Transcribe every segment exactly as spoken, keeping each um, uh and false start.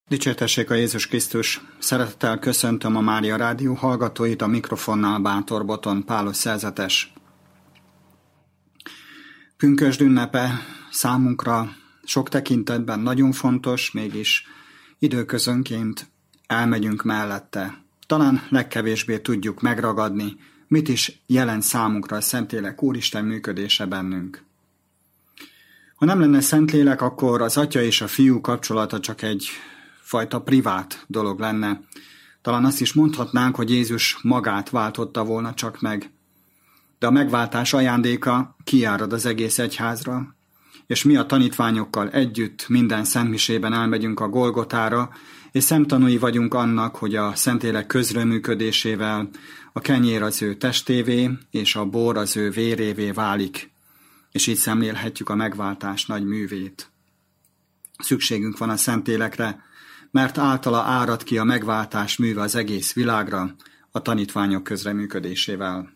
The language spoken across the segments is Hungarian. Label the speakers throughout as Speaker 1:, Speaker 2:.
Speaker 1: Dicsértessék a Jézus Krisztus! Szeretettel köszöntöm a Mária Rádió hallgatóit, a mikrofonnál Bátor Boton Pálos szerzetes. Pünkösd ünnepe számunkra sok tekintetben nagyon fontos, mégis időközönként elmegyünk mellette. Talán legkevésbé tudjuk megragadni, mit is jelent számunkra a Szentlélek Úristen működése bennünk. Ha nem lenne Szentlélek, akkor az Atya és a Fiú kapcsolata csak egy fajta privát dolog lenne. Talán azt is mondhatnánk, hogy Jézus magát váltotta volna csak meg. De a megváltás ajándéka kiárad az egész egyházra, és mi a tanítványokkal együtt minden szentmisében elmegyünk a Golgotára, és szemtanúi vagyunk annak, hogy a Szentlélek közreműködésével a kenyér az ő testévé, és a bor az ő vérévé válik, és így szemlélhetjük a megváltás nagy művét. Szükségünk van a Szentlélekre, mert általa árad ki a megváltás műve az egész világra a tanítványok közreműködésével.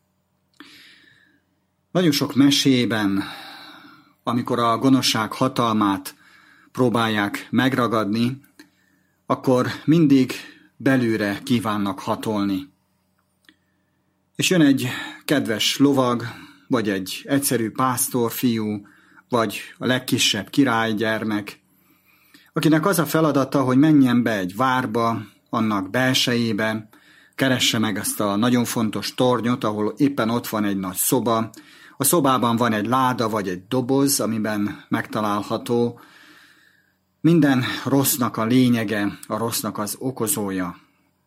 Speaker 1: Nagyon sok mesében, amikor a gonoszság hatalmát próbálják megragadni, akkor mindig belülre kívánnak hatolni. És jön egy kedves lovag, vagy egy egyszerű pásztorfiú, vagy a legkisebb királygyermek, akinek az a feladata, hogy menjen be egy várba, annak belsejébe, keresse meg ezt a nagyon fontos tornyot, ahol éppen ott van egy nagy szoba. A szobában van egy láda vagy egy doboz, amiben megtalálható minden rossznak a lényege, a rossznak az okozója.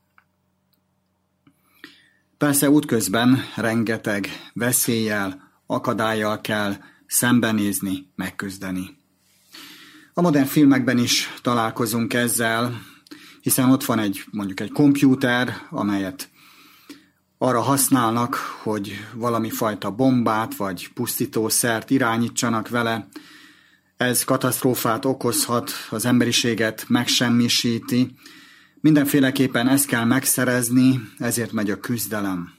Speaker 1: Persze útközben rengeteg veszéllyel, akadállyal kell szembenézni, megküzdeni. A modern filmekben is találkozunk ezzel, hiszen ott van egy, mondjuk egy kompjúter, amelyet arra használnak, hogy valami fajta bombát vagy pusztítószert irányítsanak vele. Ez katasztrófát okozhat, az emberiséget megsemmisíti. Mindenféleképpen ezt kell megszerezni, ezért megy a küzdelem.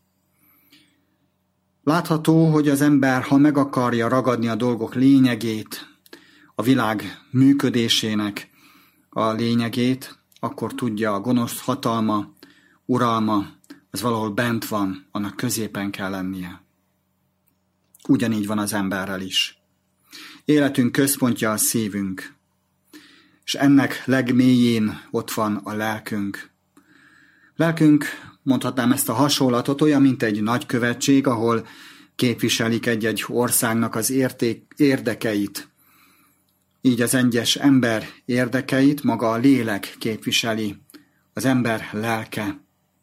Speaker 1: Látható, hogy az ember, ha meg akarja ragadni a dolgok lényegét, a világ működésének a lényegét, akkor tudja, a gonosz hatalma, uralma, az valahol bent van, annak középen kell lennie. Ugyanígy van az emberrel is. Életünk központja a szívünk, és ennek legmélyén ott van a lelkünk. Lelkünk, mondhatnám ezt a hasonlatot, olyan, mint egy nagykövetség, ahol képviselik egy-egy országnak az érték, érdekeit. Így az egyes ember érdekeit maga a lélek képviseli, az ember lelke.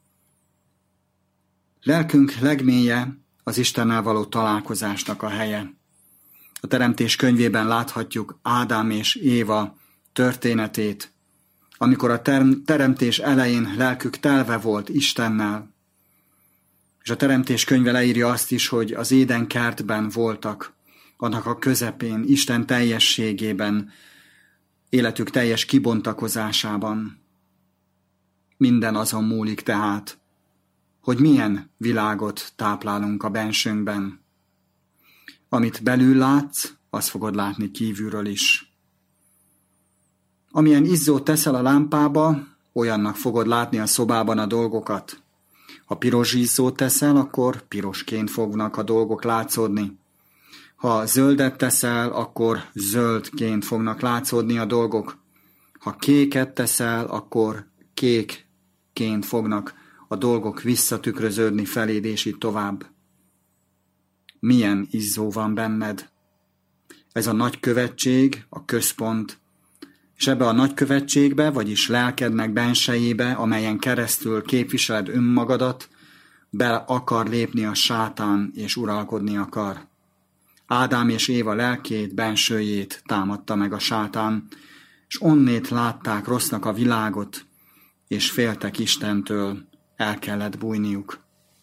Speaker 1: Lelkünk legmélye az Istennel való találkozásnak a helye. A Teremtés könyvében láthatjuk Ádám és Éva történetét, amikor a teremtés elején lelkük telve volt Istennel. És a Teremtés könyve leírja azt is, hogy az Éden kertben voltak, annak a közepén, Isten teljességében, életük teljes kibontakozásában. Minden azon múlik tehát, hogy milyen világot táplálunk a bensőnkben. Amit belül látsz, azt fogod látni kívülről is. Amilyen izzót teszel a lámpába, olyannak fogod látni a szobában a dolgokat. Ha piros izzót teszel, akkor pirosként fognak a dolgok látszódni. Ha zöldet teszel, akkor zöldként fognak látszódni a dolgok. Ha kéket teszel, akkor kékként fognak a dolgok visszatükröződni feléd, és így tovább. Milyen izzó van benned? Ez a nagykövetség, a központ, és ebbe a nagykövetségbe, vagyis lelkednek bensejébe, amelyen keresztül képviseled önmagadat, be akar lépni a sátán, és uralkodni akar. Ádám és Éva lelkét, bensőjét támadta meg a sátán, és onnét látták rossznak a világot, és féltek Istentől, el kellett bújniuk.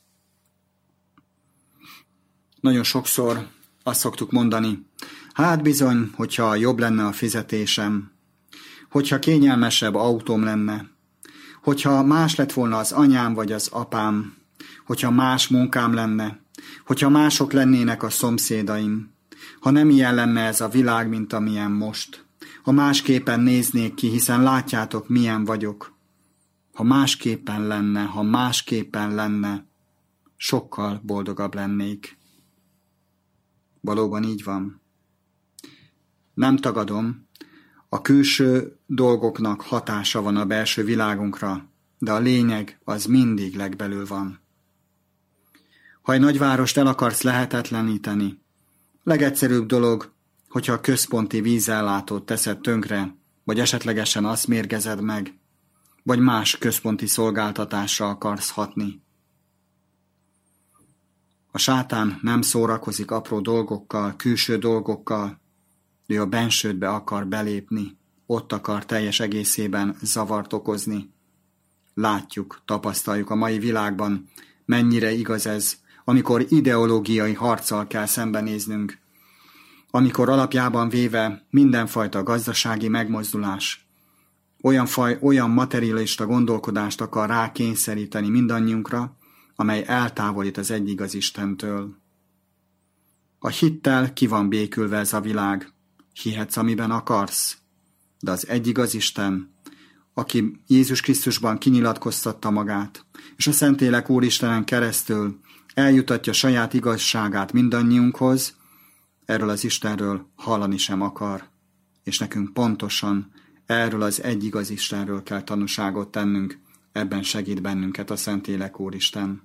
Speaker 1: Nagyon sokszor azt szoktuk mondani, hát bizony, hogyha jobb lenne a fizetésem, hogyha kényelmesebb autóm lenne, hogyha más lett volna az anyám vagy az apám, hogyha más munkám lenne, hogyha mások lennének a szomszédaim, ha nem ilyen lenne ez a világ, mint amilyen most, ha másképpen néznék ki, hiszen látjátok, milyen vagyok. Ha másképpen lenne, ha másképpen lenne, sokkal boldogabb lennék. Valóban így van. Nem tagadom, a külső dolgoknak hatása van a belső világunkra, de a lényeg az mindig legbelül van. Ha egy nagyvárost el akarsz lehetetleníteni, legegyszerűbb dolog, hogyha a központi vízellátót teszed tönkre, vagy esetlegesen azt mérgezed meg, vagy más központi szolgáltatásra akarsz hatni. A sátán nem szórakozik apró dolgokkal, külső dolgokkal, ő a bensődbe akar belépni, ott akar teljes egészében zavart okozni. Látjuk, tapasztaljuk a mai világban, mennyire igaz ez, amikor ideológiai harccal kell szembenéznünk, amikor alapjában véve mindenfajta gazdasági megmozdulás, olyan, faj, olyan materialista gondolkodást akar rákényszeríteni mindannyiunkra, amely eltávolít az egyigaz Istentől. A hittel ki van békülve ez a világ, hihetsz, amiben akarsz, de az egyigaz Isten, aki Jézus Krisztusban kinyilatkoztatta magát, és a Szentlélek Úristenen keresztül eljutatja saját igazságát mindannyiunkhoz, erről az Istenről hallani sem akar, és nekünk pontosan erről az egy igaz Istenről kell tanúságot tennünk, ebben segít bennünket a Szentlélek Úristen.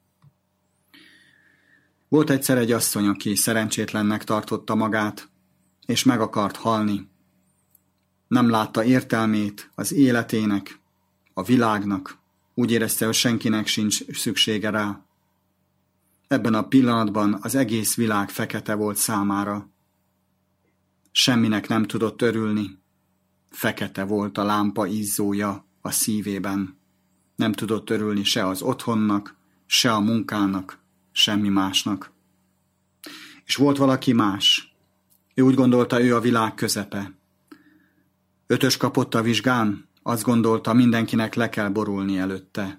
Speaker 1: Volt egyszer egy asszony, aki szerencsétlennek tartotta magát, és meg akart halni. Nem látta értelmét az életének, a világnak, úgy érezte, hogy senkinek sincs szüksége rá. Ebben a pillanatban az egész világ fekete volt számára. Semminek nem tudott örülni. Fekete volt a lámpa izzója a szívében. Nem tudott örülni se az otthonnak, se a munkának, semmi másnak. És volt valaki más. Ő úgy gondolta, ő a világ közepe. Ötös kapott a vizsgán, azt gondolta, mindenkinek le kell borulni előtte.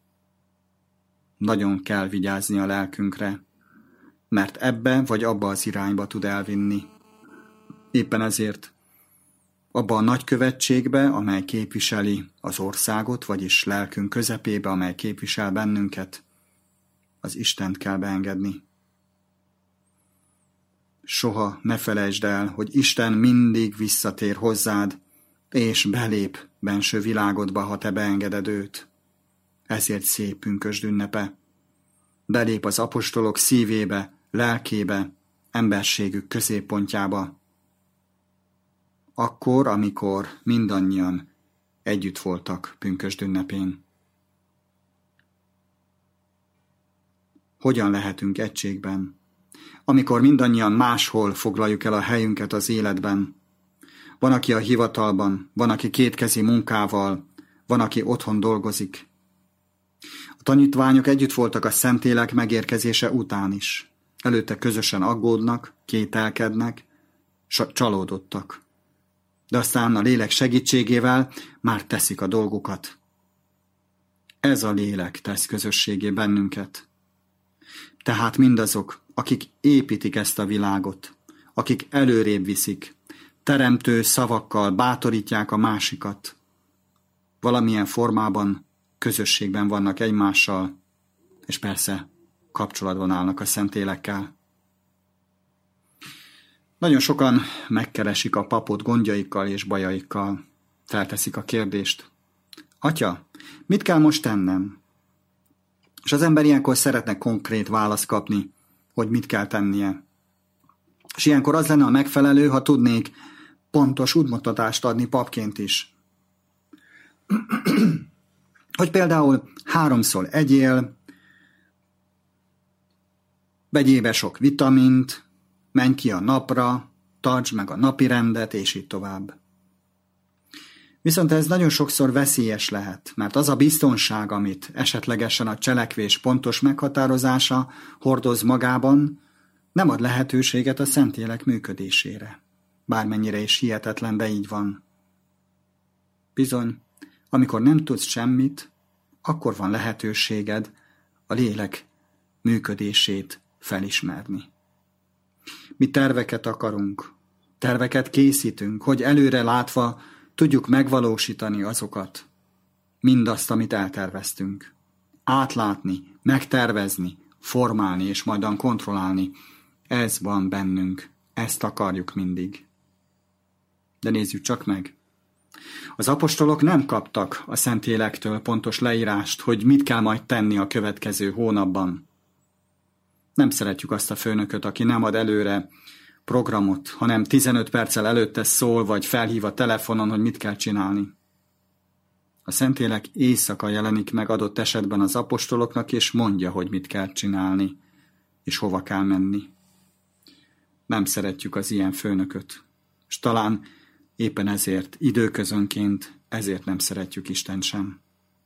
Speaker 1: Nagyon kell vigyázni a lelkünkre, mert ebbe vagy abba az irányba tud elvinni. Éppen ezért abba a nagykövetségbe, amely képviseli az országot, vagyis lelkünk közepébe, amely képvisel bennünket, az Istent kell beengedni. Soha ne felejtsd el, hogy Isten mindig visszatér hozzád, és belép benső világodba, ha te beengeded őt. Ezért szép pünkösd ünnepe. Belép az apostolok szívébe, lelkébe, emberségük középpontjába. Akkor, amikor mindannyian együtt voltak pünkösd ünnepén. Hogyan lehetünk egységben? Amikor mindannyian máshol foglaljuk el a helyünket az életben. Van, aki a hivatalban, van, aki kétkezi munkával, van, aki otthon dolgozik. A tanítványok együtt voltak a Szentlélek megérkezése után is. Előtte közösen aggódnak, kételkednek, csalódottak. De aztán a lélek segítségével már teszik a dolgukat. Ez a lélek tesz közösségé bennünket. Tehát mindazok, akik építik ezt a világot, akik előrébb viszik, teremtő szavakkal bátorítják a másikat, valamilyen formában közösségben vannak egymással, és persze kapcsolatban állnak a Szentlélekkel. Nagyon sokan megkeresik a papot gondjaikkal és bajaikkal. Felteszik a kérdést. Atya, mit kell most tennem? És az ember ilyenkor szeretne konkrét választ kapni, hogy mit kell tennie. És ilyenkor az lenne a megfelelő, ha tudnék pontos útmutatást adni papként is. Hogy például háromszor egyél, vegyél be sok vitamint, menj ki a napra, tartsd meg a napi rendet, és így tovább. Viszont ez nagyon sokszor veszélyes lehet, mert az a biztonság, amit esetlegesen a cselekvés pontos meghatározása hordoz magában, nem ad lehetőséget a Szentlélek működésére. Bármennyire is hihetetlen, de így van. Bizony, amikor nem tudsz semmit, akkor van lehetőséged a lélek működését felismerni. Mi terveket akarunk, Terveket készítünk, hogy előre látva tudjuk megvalósítani azokat, mindazt, amit elterveztünk. Átlátni, megtervezni, formálni és majdan kontrollálni. Ez van bennünk, ezt akarjuk mindig. De nézzük csak meg. Az apostolok nem kaptak a Szentlélektől pontos leírást, hogy mit kell majd tenni a következő hónapban. Nem szeretjük azt a főnököt, aki nem ad előre programot, hanem tizenöt perccel előtte szól, vagy felhív a telefonon, hogy mit kell csinálni. A Szentlélek éjszaka jelenik meg adott esetben az apostoloknak, és mondja, hogy mit kell csinálni, és hova kell menni. Nem szeretjük az ilyen főnököt, és talán éppen ezért, időközönként, ezért nem szeretjük Isten sem.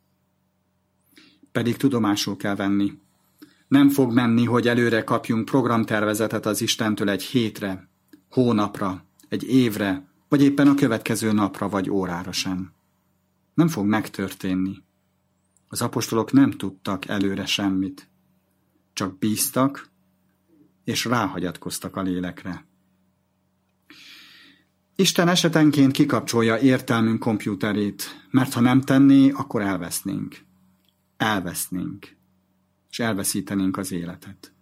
Speaker 1: Pedig tudomásul kell venni. Nem fog menni, hogy előre kapjunk programtervezetet az Istentől egy hétre, hónapra, egy évre, vagy éppen a következő napra vagy órára sem. Nem fog megtörténni. Az apostolok nem tudtak előre semmit. Csak bíztak, és ráhagyatkoztak a lélekre. Isten esetenként kikapcsolja értelmünk kompjúterét, mert ha nem tenné, akkor elvesznénk. Elvesznénk. És elveszítenénk az életet.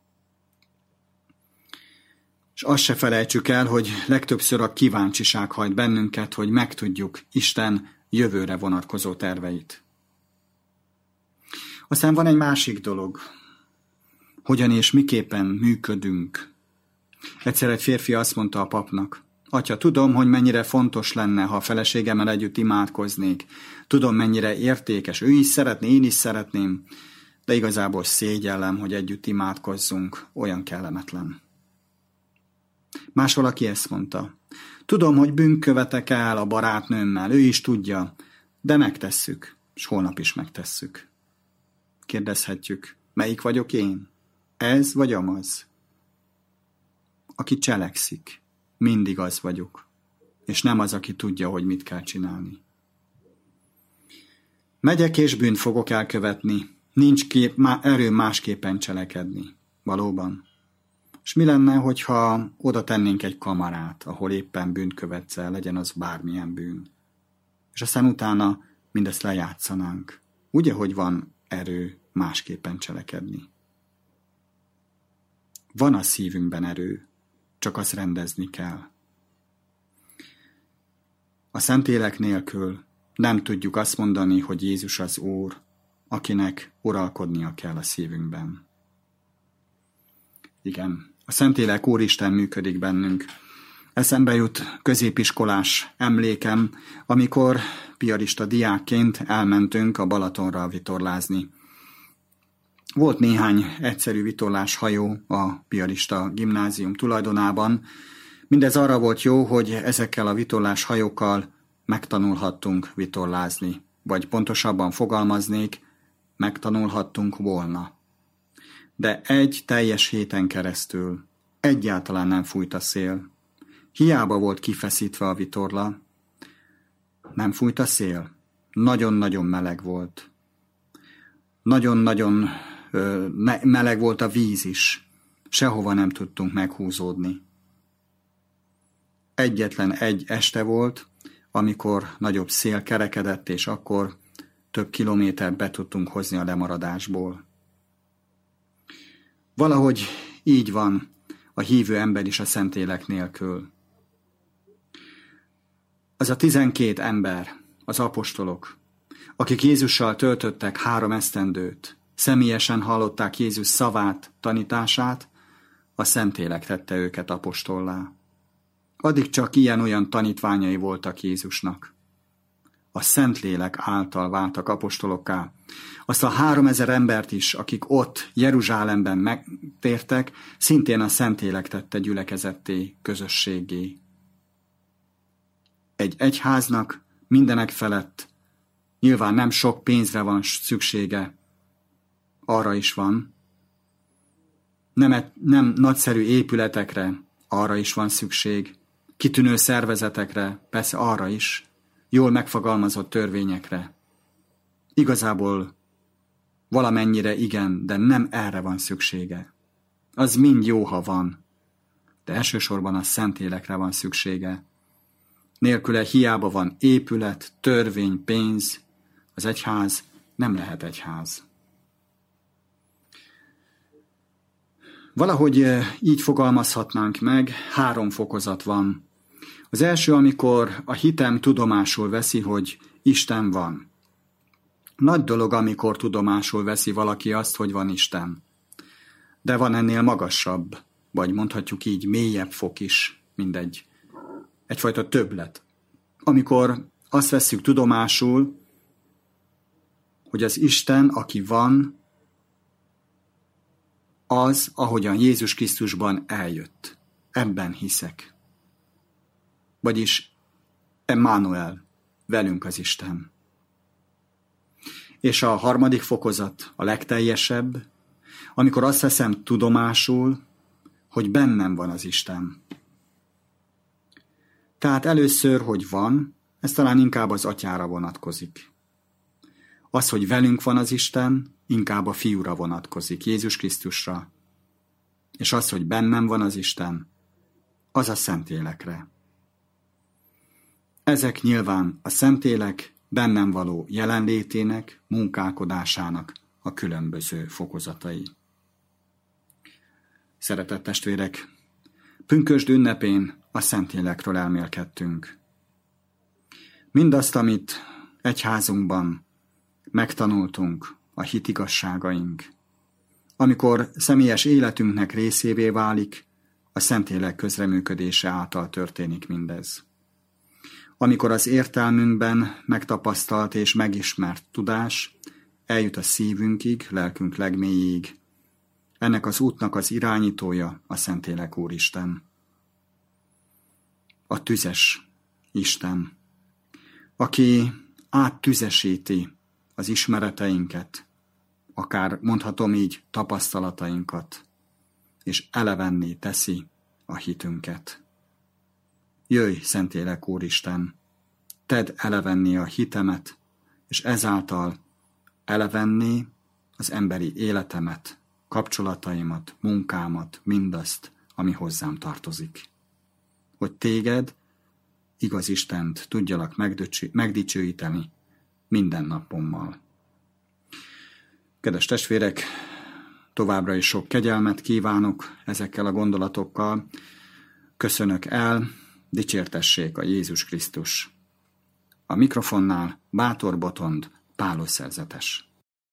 Speaker 1: És azt se felejtsük el, hogy legtöbbször a kíváncsiság hajt bennünket, hogy megtudjuk Isten jövőre vonatkozó terveit. Aztán van egy másik dolog. Hogyan és miképpen működünk. Egyszer egy férfi azt mondta a papnak: Atya, tudom, hogy mennyire fontos lenne, ha a feleségemmel együtt imádkoznék. Tudom, mennyire értékes. Ő is szeretné, én is szeretném. De igazából szégyellem, hogy együtt imádkozzunk. Olyan kellemetlen. Más valaki ezt mondta: Tudom, hogy bűnt követek el a barátnőmmel, ő is tudja, de megtesszük, és holnap is megtesszük. Kérdezhetjük, melyik vagyok én? Ez vagy amaz? Aki cselekszik, mindig az vagyok, és nem az, aki tudja, hogy mit kell csinálni. Megyek és bűnt fogok elkövetni, nincs kép, má, erőm másképpen cselekedni. Valóban. És mi lenne, hogyha oda tennénk egy kamarát, ahol éppen bűnt követsz el, legyen az bármilyen bűn. És aztán utána mindezt lejátszanánk. Ugye, hogy van erő másképpen cselekedni. Van a szívünkben erő, csak azt rendezni kell. A Szentlélek nélkül nem tudjuk azt mondani, hogy Jézus az Úr, akinek uralkodnia kell a szívünkben. Igen. A Szentlélek Úristen működik bennünk. Eszembe jut középiskolás emlékem, amikor piarista diákként elmentünk a Balatonra vitorlázni. Volt néhány egyszerű vitorláshajó a piarista gimnázium tulajdonában. Mindez arra volt jó, hogy ezekkel a vitorláshajókkal megtanulhattunk vitorlázni, vagy pontosabban fogalmaznék, megtanulhattunk volna. De egy teljes héten keresztül egyáltalán nem fújt a szél. Hiába volt kifeszítve a vitorla. Nem fújt a szél. Nagyon-nagyon meleg volt. Nagyon-nagyon ö, meleg volt a víz is. Sehova nem tudtunk meghúzódni. Egyetlen egy este volt, amikor nagyobb szél kerekedett, és akkor több kilométert be tudtunk hozni a lemaradásból. Valahogy így van a hívő ember is a Szentlélek nélkül. Az a tizenkét ember, az apostolok, akik Jézussal töltöttek három esztendőt, személyesen hallották Jézus szavát, tanítását, a Szentlélek tette őket apostollá. Addig csak ilyen-olyan tanítványai voltak Jézusnak. A Szentlélek által váltak apostolokká. Azt a háromezer embert is, akik ott Jeruzsálemben megtértek, szintén a Szentlélek tette gyülekezetté, közösségé. Egy egyháznak mindenek felett nyilván nem sok pénzre van szüksége, arra is van. Nem, nem nagyszerű épületekre, arra is van szükség. Kitűnő szervezetekre, persze arra is. Jól megfogalmazott törvényekre. Igazából valamennyire igen, de nem erre van szüksége. Az mind jó, ha van. de elsősorban a Szentlélekre van szüksége. Nélküle hiába van épület, törvény, pénz, az egyház nem lehet egyház. Valahogy így fogalmazhatnánk meg, három fokozat van. Az első, amikor a hitem tudomásul veszi, hogy Isten van. Nagy dolog, amikor tudomásul veszi valaki azt, hogy van Isten. De van ennél magasabb, vagy mondhatjuk így mélyebb fok is, mindegy. Egyfajta többlet. Amikor azt vesszük tudomásul, hogy az Isten, aki van, az, ahogyan Jézus Krisztusban eljött. Ebben hiszek. Vagyis Emmanuel, velünk az Isten. És a harmadik fokozat, a legteljesebb, amikor azt veszem tudomásul, hogy bennem van az Isten. Tehát először, hogy van, ez talán inkább az Atyára vonatkozik. Az, hogy velünk van az Isten, inkább a Fiúra vonatkozik, Jézus Krisztusra. És az, hogy bennem van az Isten, az a Szentlélekre. Ezek nyilván a Szentlélek bennem való jelenlétének, munkálkodásának a különböző fokozatai. Szeretett testvérek, pünkösd ünnepén a Szentlélekről elmélkedtünk. Mindazt, amit egyházunkban megtanultunk, a hitigasságaink, amikor személyes életünknek részévé válik, a Szentlélek közreműködése által történik mindez. Amikor az értelmünkben megtapasztalt és megismert tudás eljut a szívünkig, lelkünk legmélyéig, ennek az útnak az irányítója a Szentlélek Úristen. A tüzes Isten, aki áttüzesíti az ismereteinket, akár mondhatom így tapasztalatainkat, és elevenné teszi a hitünket. Jöjj, Szentlélek Úristen, tedd elevenné a hitemet, és ezáltal elevenné az emberi életemet, kapcsolataimat, munkámat, mindazt, ami hozzám tartozik. Hogy téged, igaz Istent tudjalak megdicsőíteni minden napommal. Kedves testvérek, továbbra is sok kegyelmet kívánok ezekkel a gondolatokkal. Köszönök el, dicsértessék a Jézus Krisztus. A mikrofonnál Bátor Botond, Pálos szerzetes.